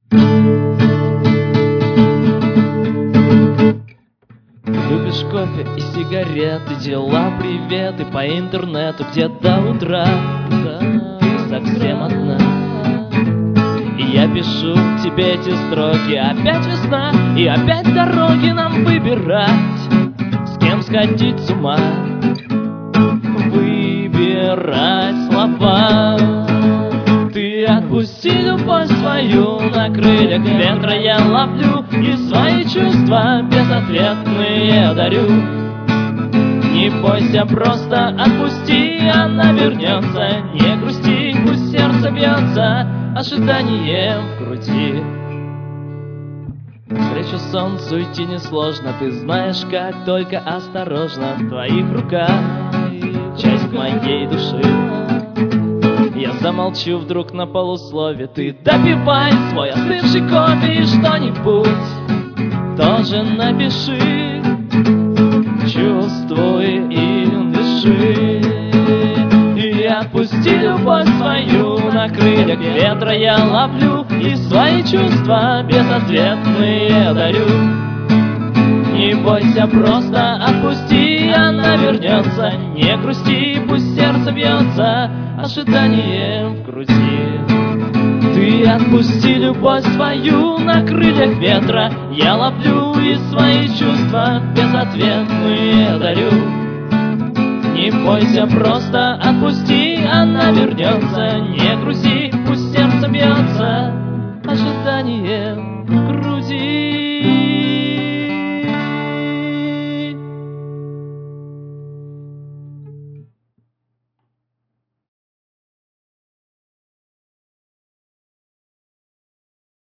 Любишь кофе и сигареты, дела, приветы по интернету, где до утра ты совсем одна. И я пишу тебе эти строки, опять весна, и опять дороги нам выбирать, с кем сходить с ума, выбирать слова. Ты отпусти любовь свою, на крыльях ветра я ловлю, и свои чувства безответные дарю. Не бойся, просто отпусти, она вернется. Не грусти, пусть сердце бьется ожиданием в груди. Навстречу солнцу идти несложно, ты знаешь, как, только осторожно. В твоих руках часть моей души. Я замолчу вдруг на полуслове, ты допивай свой остывший кофе и что-нибудь тоже напиши. Чувствуй и дыши. И отпусти любовь свою, на крыльях ветра я ловлю, и свои чувства безответные дарю. Не бойся, просто отпусти, она вернется. Не грусти, пусть сердце бьется ожиданием в груди. Ты отпусти любовь свою, на крыльях ветра я ловлю, и свои чувства безответные дарю. Не бойся, просто отпусти, она вернется. Не